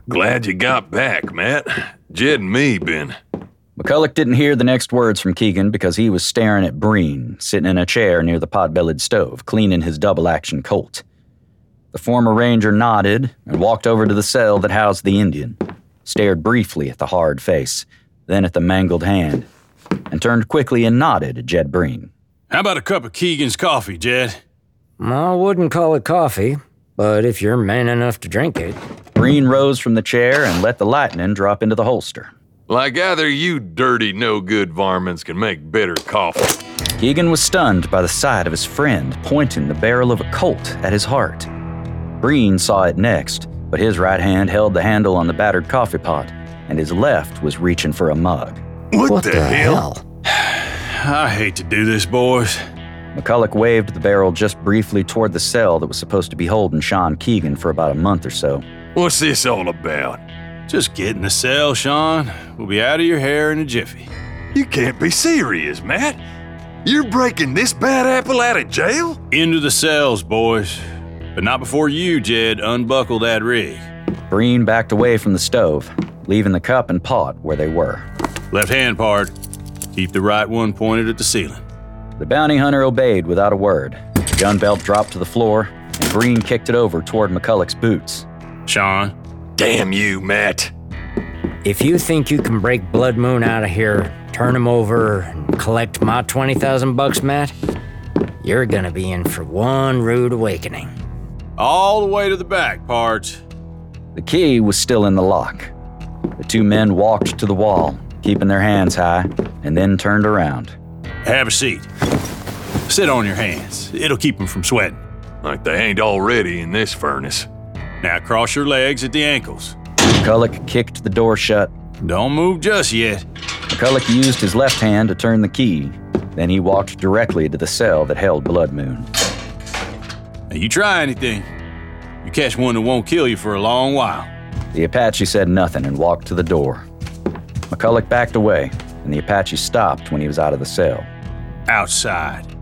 Glad you got back, Matt. Jed and me been... McCulloch didn't hear the next words from Keegan because he was staring at Breen, sitting in a chair near the pot-bellied stove, cleaning his double-action Colt. The former ranger nodded and walked over to the cell that housed the Indian, stared briefly at the hard face, then at the mangled hand, and turned quickly and nodded at Jed Breen. How about a cup of Keegan's coffee, Jed? I wouldn't call it coffee, but if you're man enough to drink it. Breen rose from the chair and let the lightning drop into the holster. Like either you dirty, no-good varmints can make better coffee. Keegan was stunned by the sight of his friend pointing the barrel of a Colt at his heart. Breen saw it next, but his right hand held the handle on the battered coffee pot, and his left was reaching for a mug. What the hell? I hate to do this, boys. McCulloch waved the barrel just briefly toward the cell that was supposed to be holding Sean Keegan for about a month or so. What's this all about? Just get in the cell, Sean. We'll be out of your hair in a jiffy. You can't be serious, Matt. You're breaking this bad apple out of jail? Into the cells, boys. But not before you, Jed, unbuckle that rig. Breen backed away from the stove, leaving the cup and pot where they were. Left hand, pard. Keep the right one pointed at the ceiling. The bounty hunter obeyed without a word. The gun belt dropped to the floor, and Breen kicked it over toward McCulloch's boots. Sean. Damn you, Matt. If you think you can break Blood Moon out of here, turn him over, and collect my $20,000, Matt, you're gonna be in for one rude awakening. All the way to the back, pards. The key was still in the lock. The two men walked to the wall, keeping their hands high, and then turned around. Have a seat. Sit on your hands. It'll keep them from sweating. Like they ain't already in this furnace. Now cross your legs at the ankles. McCulloch kicked the door shut. Don't move just yet. McCulloch used his left hand to turn the key. Then he walked directly to the cell that held Blood Moon. Now you try anything, you catch one that won't kill you for a long while. The Apache said nothing and walked to the door. McCulloch backed away, and the Apache stopped when he was out of the cell. Outside.